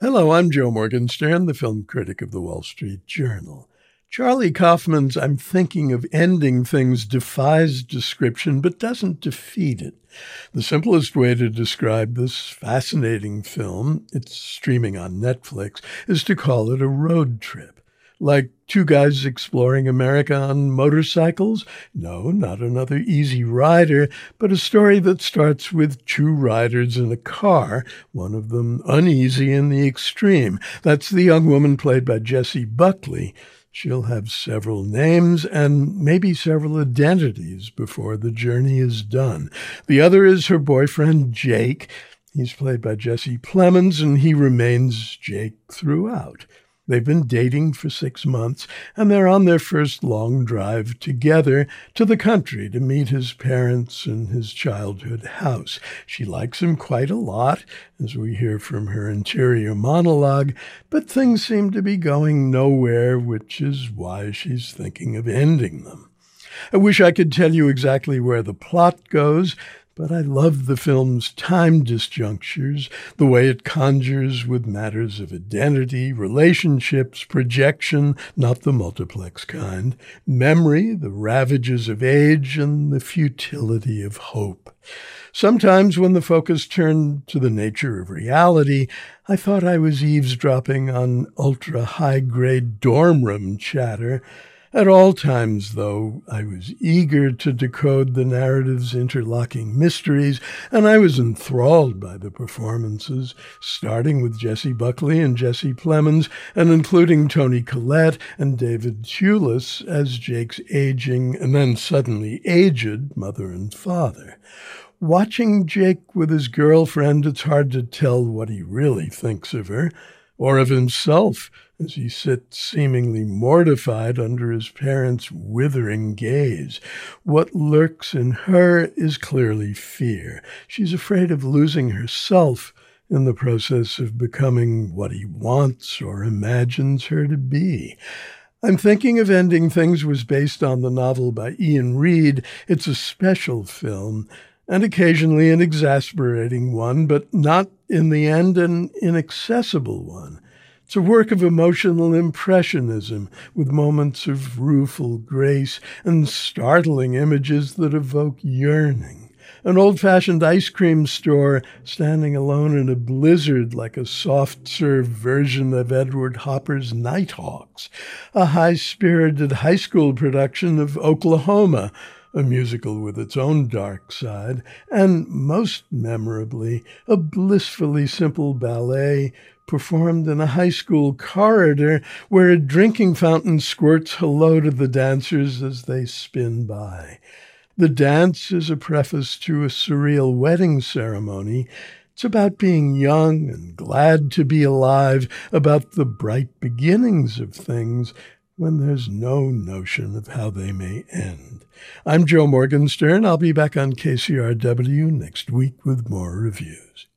Hello, I'm Joe Morgenstern, the film critic of the Wall Street Journal. Charlie Kaufman's I'm Thinking of Ending Things defies description but doesn't defeat it. The simplest way to describe this fascinating film, it's streaming on Netflix, is to call it a road trip. Like two guys exploring America on motorcycles? No, not another Easy Rider, but a story that starts with two riders in a car, one of them uneasy in the extreme. That's the young woman played by Jessie Buckley. She'll have several names and maybe several identities before the journey is done. The other is her boyfriend, Jake. He's played by Jesse Plemons, and he remains Jake throughout. They've been dating for 6 months, and they're on their first long drive together to the country to meet his parents and his childhood house. She likes him quite a lot, as we hear from her interior monologue, but things seem to be going nowhere, which is why she's thinking of ending them. I wish I could tell you exactly where the plot goes, but I love the film's time disjunctures, the way it conjures with matters of identity, relationships, projection, not the multiplex kind, memory, the ravages of age, and the futility of hope. Sometimes when the focus turned to the nature of reality, I thought I was eavesdropping on ultra-high-grade dorm room chatter. At all times, though, I was eager to decode the narrative's interlocking mysteries, and I was enthralled by the performances, starting with Jessie Buckley and Jesse Plemons, and including Toni Collette and David Thewlis as Jake's aging and then suddenly aged mother and father. Watching Jake with his girlfriend, it's hard to tell what he really thinks of her, or of himself, as he sits seemingly mortified under his parents' withering gaze. What lurks in her is clearly fear. She's afraid of losing herself in the process of becoming what he wants or imagines her to be. I'm Thinking of Ending Things was based on the novel by Ian Reid. It's a special film, and occasionally an exasperating one, but not in the end an inaccessible one. It's a work of emotional impressionism with moments of rueful grace and startling images that evoke yearning. An old-fashioned ice cream store standing alone in a blizzard like a soft-serve version of Edward Hopper's Nighthawks. A high-spirited high school production of Oklahoma, a musical with its own dark side, and most memorably, a blissfully simple ballet performed in a high school corridor where a drinking fountain squirts hello to the dancers as they spin by. The dance is a preface to a surreal wedding ceremony. It's about being young and glad to be alive, about the bright beginnings of things when there's no notion of how they may end. I'm Joe Morgenstern. I'll be back on KCRW next week with more reviews.